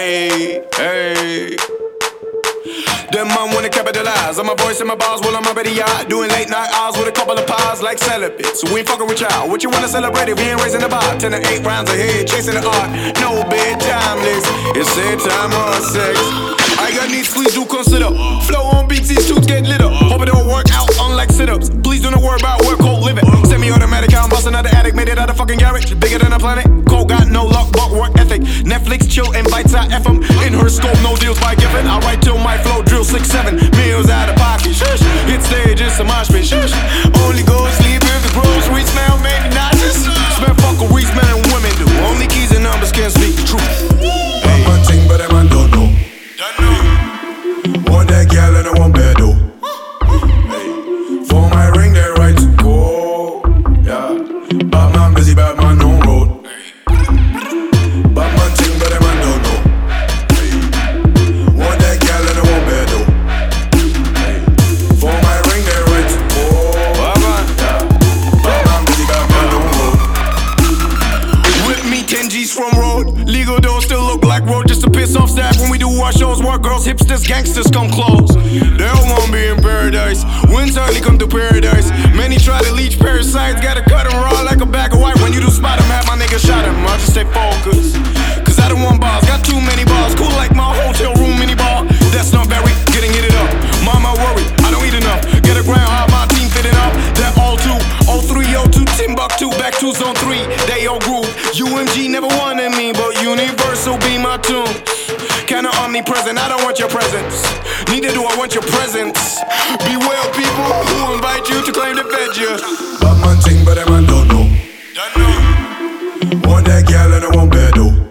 Hey, hey. Them man wanna capitalize on my voice and my bars while I'm up at the yard, doing late night hours with a couple of pies like celibates. So we ain't fucking with y'all. What you wanna celebrate if we ain't raising the bar? 10 to 8 rounds ahead, chasing the art. No bed timeless. It's their time or sex. I got needs, please do consider. Flow on beats, these tunes get lit up. Hope it don't work out, unlike sit-ups. Please do not worry about work, cold living. Semi-automatic, I'm busting out the attic, made it out the fucking garage. Bigger than a planet. Cole got no luck, but work ethic. Netflix, chill, and bites, I F 'em. In her scope, no deals by giving. I write till my flow drill 6-7. Meals out of pocket, shush. Hit stage, it's a mosh pit, shush. Only go sleep if the groceries smell, maybe not just. Smell fuckeries, men and women do. Only keys and numbers can speak the truth. I'm hunting, but that man don't know. Want that gal and I want bad though. For my ring, they're right to go. Yeah, bad man busy, bad man on road. Bad man ting, but that man don't know. Want that gal and I want bad though. For my ring, they're right to go. Yeah, bad man busy, bad man on road. With me, 10 G's from road. Legal doors still look like road just to piss off staff when we do our shows. Work girls, hipsters, gangsters come close. They all won't be in paradise. Wins hardly come to paradise. Many try to leech parasites. Gotta cut them raw like a bag of white. When you do spot them, have my nigga shot him. I just stay focused. Cause I don't want bars, got too many bars. Cool like my hotel room mini bar. That's not very getting hit it up. Mama worried, I don't eat enough. Get a grand hard, my team fitting up. That all two, 03, 02, Timbuktu, back to zone 3. They all groove. UMG never wanted me, but Universal be my tune. Kinda omnipresent, I don't want your presence. Neither do I want your presence. Beware people who invite you to claim to fed you. Bad man ting, but that man don't know. Want that gal and I want bad though.